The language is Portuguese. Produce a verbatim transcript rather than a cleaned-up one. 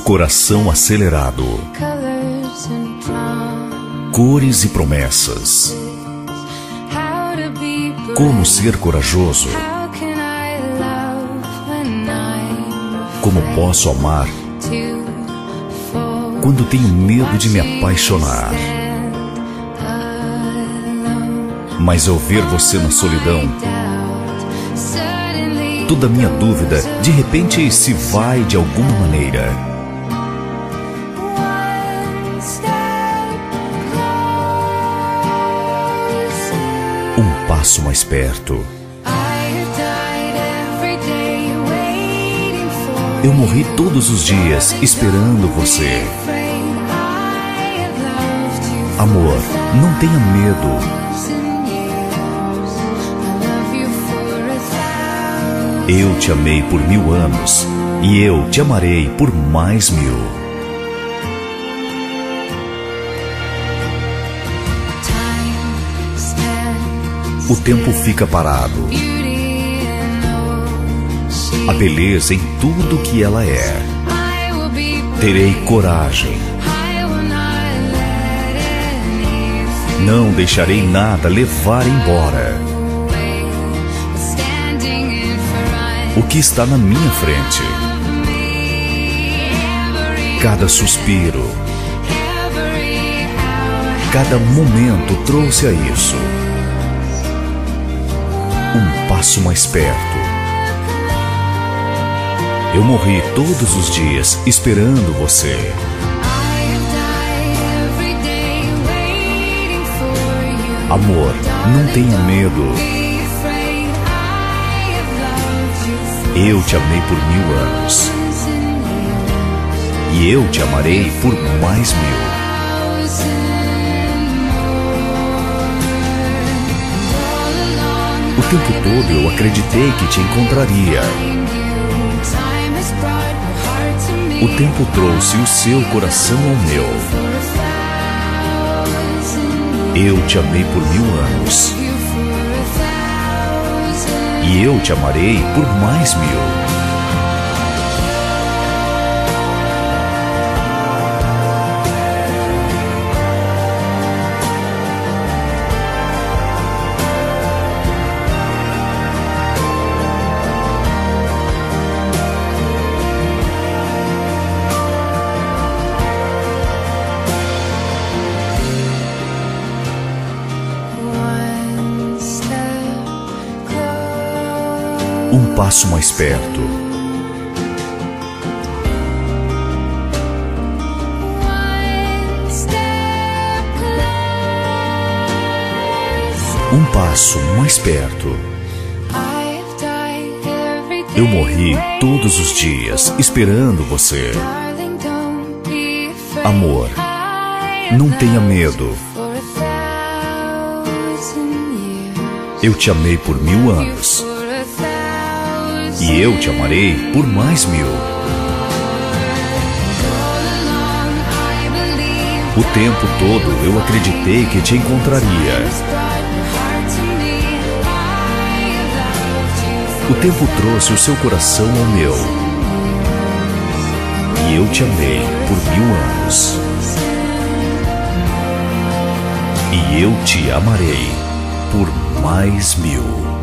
coração acelerado, cores e promessas. Como ser corajoso? Como posso amar quando tenho medo de me apaixonar? Mas ao ver você na solidão, toda minha dúvida de repente se vai de alguma maneira. Um passo mais perto. Eu morri todos os dias esperando você. Amor, não tenha medo. Eu te amei por mil anos e eu te amarei por mais mil. O tempo fica parado. A beleza em tudo que ela é. Terei coragem. Não deixarei nada levar embora o que está na minha frente. Cada suspiro, cada momento trouxe a isso. Um passo mais perto. Eu morri todos os dias esperando você. Amor, não tenha medo. Eu te amei por mil anos e eu te amarei por mais mil. O tempo todo eu acreditei que te encontraria. O tempo trouxe o seu coração ao meu. Eu te amei por mil anos e eu te amarei por mais mil. Um passo mais perto. Um passo mais perto. Eu morri todos os dias esperando você. Amor, não tenha medo. Eu te amei por mil anos e eu te amarei por mais mil. O tempo todo eu acreditei que te encontraria. O tempo trouxe o seu coração ao meu e eu te amei por mil anos e eu te amarei por mais mil.